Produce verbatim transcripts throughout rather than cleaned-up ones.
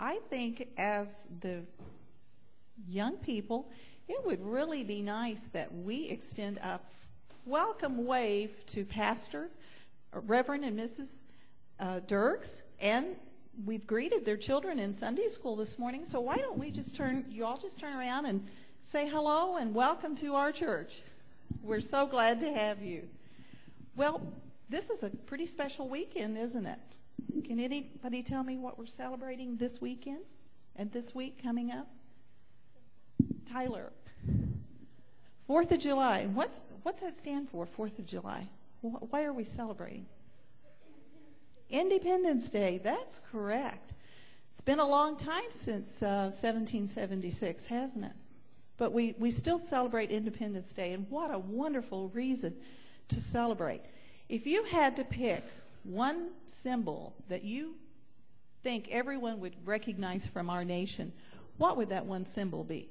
I think as the young people, it would really be nice that we extend a welcome wave to Pastor, Reverend and Missus Uh, Dirks, and we've greeted their children in Sunday school this morning, so why don't we just turn, you all just turn around and say hello and welcome to our church. We're so glad to have you. Well, this is a pretty special weekend, isn't it? Can anybody tell me what we're celebrating this weekend and this week coming up? Tyler. Fourth of July. What's what's that stand for, Fourth of July? Why are we celebrating? Independence Day. That's correct. It's been a long time since uh, seventeen seventy-six, hasn't it? But we, we still celebrate Independence Day, and what a wonderful reason to celebrate. If you had to pick one symbol that you think everyone would recognize from our nation, what would that one symbol be?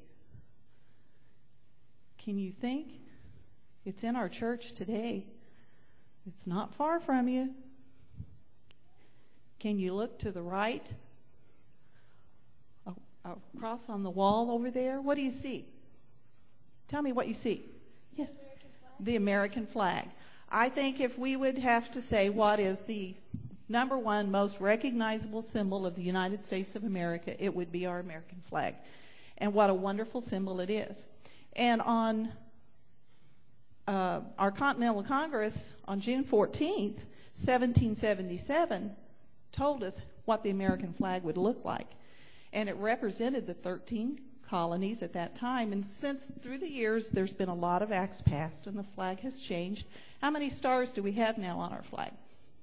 Can you think? It's in our church today. It's not far from you. Can you look to the right? Across on the wall over there? What do you see? Tell me what you see. Yes. The American flag. I think if we would have to say what is the number one most recognizable symbol of the United States of America, it would be our American flag. And what a wonderful symbol it is. And on uh, our Continental Congress on June fourteenth, seventeen seventy-seven, told us what the American flag would look like. And it represented the thirteen colonies at that time. And since, through the years, there's been a lot of acts passed and the flag has changed. How many stars do we have now on our flag?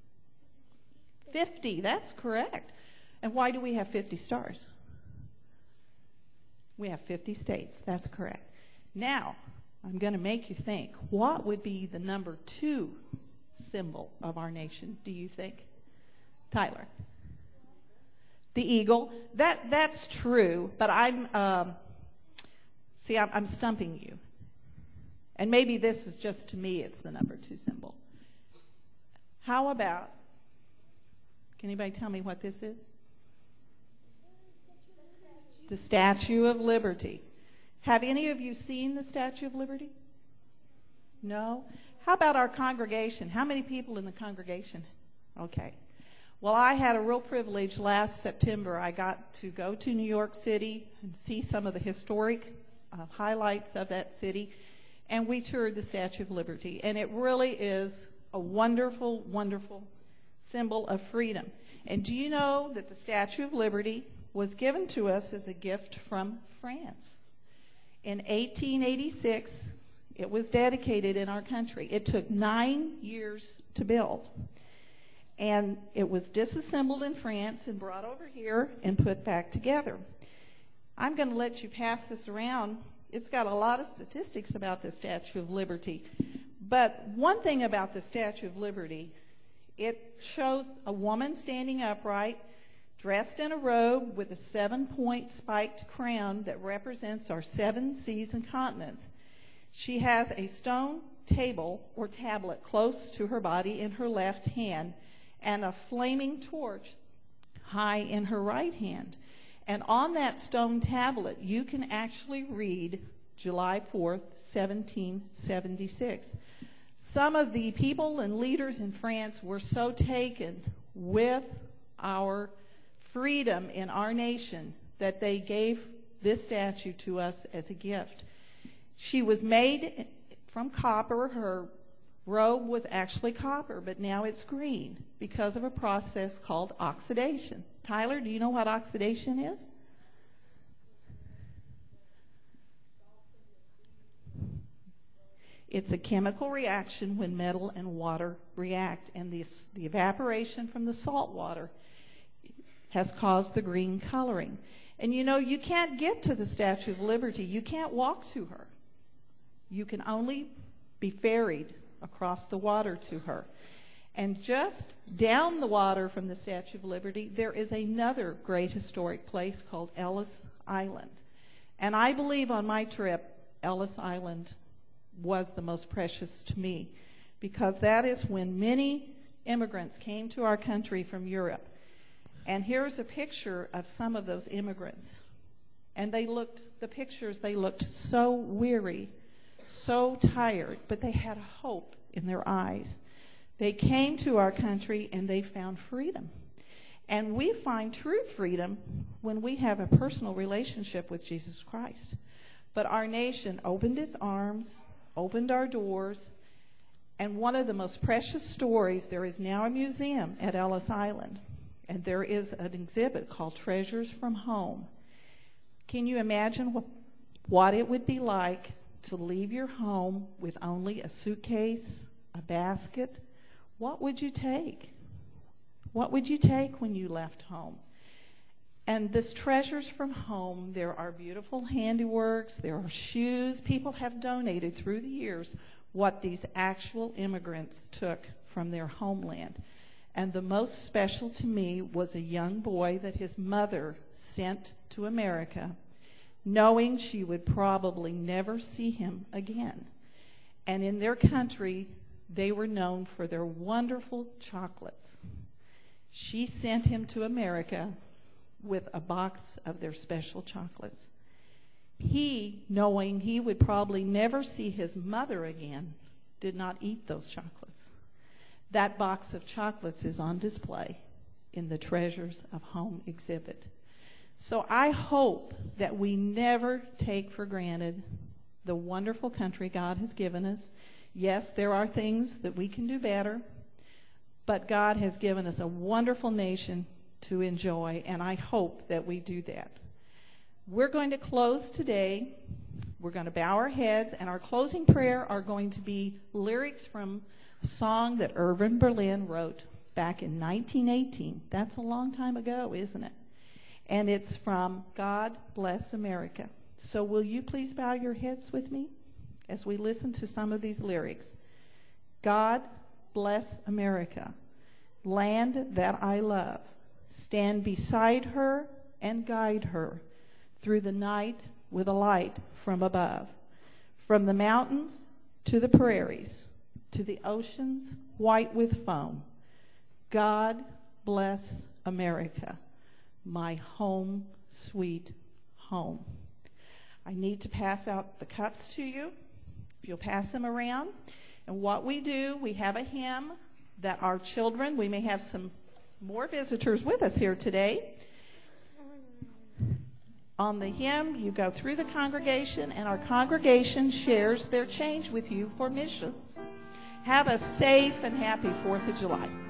fifty, that's correct. And why do we have fifty stars? We have fifty states, that's correct. Now, I'm going to make you think, what would be the number two symbol of our nation, do you think? Tyler? The eagle. That that's true, but I'm um, see, I'm, I'm stumping you. And maybe this is just, to me, it's the number two symbol. How about, can anybody tell me what this is? The Statue of Liberty. Have any of you seen the Statue of Liberty? No? How about our congregation? How many people in the congregation? Okay. Well, I had a real privilege last September. I got to go to New York City and see some of the historic uh, highlights of that city, and we toured the Statue of Liberty. And it really is a wonderful, wonderful symbol of freedom. And do you know that the Statue of Liberty was given to us as a gift from France? In eighteen eighty-six, it was dedicated in our country. It took nine years to build. And it was disassembled in France and brought over here and put back together. I'm going to let you pass this around. It's got a lot of statistics about the Statue of Liberty. But one thing about the Statue of Liberty, it shows a woman standing upright, dressed in a robe with a seven-point spiked crown that represents our seven seas and continents. She has a stone table or tablet close to her body in her left hand, and a flaming torch high in her right hand. And on that stone tablet, you can actually read July fourth, seventeen seventy-six. Some of the people and leaders in France were so taken with our freedom in our nation that they gave this statue to us as a gift. She was made from copper. Her robe was actually copper, but now it's green because of a process called oxidation. Tyler, do you know what oxidation is? It's a chemical reaction when metal and water react, and the, the evaporation from the salt water has caused the green coloring. And you know, you can't get to the Statue of Liberty. You can't walk to her. You can only be ferried across the water to her. And just down the water from the Statue of Liberty, there is another great historic place called Ellis Island. And I believe on my trip, Ellis Island was the most precious to me, because that is when many immigrants came to our country from Europe. And here's a picture of some of those immigrants. And they looked, the pictures, they looked so weary, so tired, but they had hope in their eyes. They came to our country and they found freedom. And we find true freedom when we have a personal relationship with Jesus Christ. But our nation opened its arms, opened our doors, and one of the most precious stories, there is now a museum at Ellis Island, and there is an exhibit called Treasures from Home. Can you imagine what, what it would be like to leave your home with only a suitcase, a basket? What would you take? What would you take when you left home? And this Treasures from Home, there are beautiful handiworks, there are shoes. People have donated through the years what these actual immigrants took from their homeland. And the most special to me was a young boy that his mother sent to America, knowing she would probably never see him again. And in their country, they were known for their wonderful chocolates. She sent him to America with a box of their special chocolates. He, knowing he would probably never see his mother again, did not eat those chocolates. That box of chocolates is on display in the Treasures of Home exhibit. So I hope that we never take for granted the wonderful country God has given us. Yes, there are things that we can do better, but God has given us a wonderful nation to enjoy, and I hope that we do that. We're going to close today. We're going to bow our heads, and our closing prayer are going to be lyrics from a song that Irving Berlin wrote back in nineteen eighteen. That's a long time ago, isn't it? And it's from God Bless America. So will you please bow your heads with me as we listen to some of these lyrics? God bless America, land that I love. Stand beside her and guide her through the night with a light from above. From the mountains to the prairies, to the oceans white with foam. God bless America, my home, sweet home. I need to pass out the cups to you, if you'll pass them around. And what we do, we have a hymn that our children, we may have some more visitors with us here today. On the hymn, you go through the congregation, and our congregation shares their change with you for missions. Have a safe and happy fourth of July.